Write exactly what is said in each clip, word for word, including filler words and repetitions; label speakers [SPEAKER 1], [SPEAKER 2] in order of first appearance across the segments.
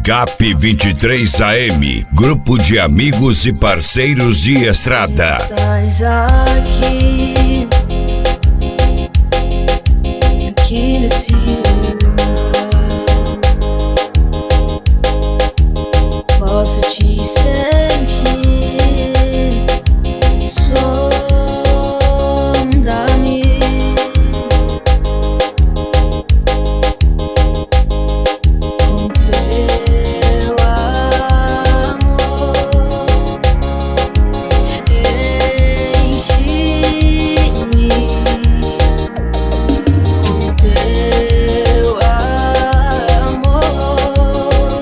[SPEAKER 1] Gap vinte e três A M, grupo de amigos e parceiros de estrada.
[SPEAKER 2] Estás aqui, aqui nesse lugar. Posso te sentir, sonda-me. Com teu amor, enche-me. Com teu amor,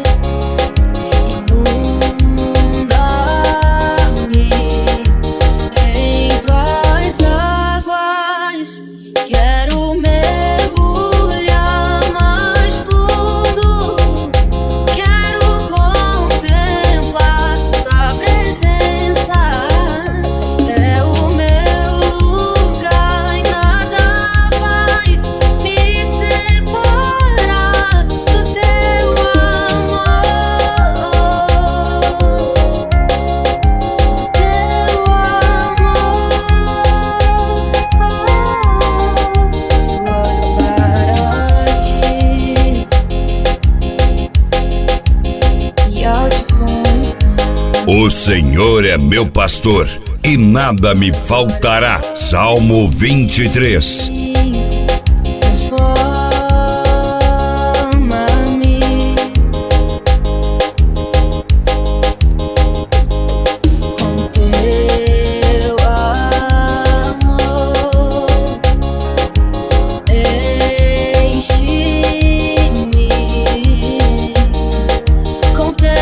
[SPEAKER 2] inunda-me em tuas águas. Quero mergulhar mais fundo. Quero contemplar tua presença. É o meu lugar e nada vai me separar do teu amor. Teu
[SPEAKER 1] O Senhor é meu pastor e nada me faltará. Salmo vinte e três.
[SPEAKER 2] Transforma-me com teu amor, enche-me com teu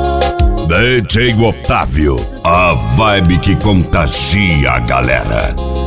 [SPEAKER 1] D J Otávio, a vibe que contagia a galera.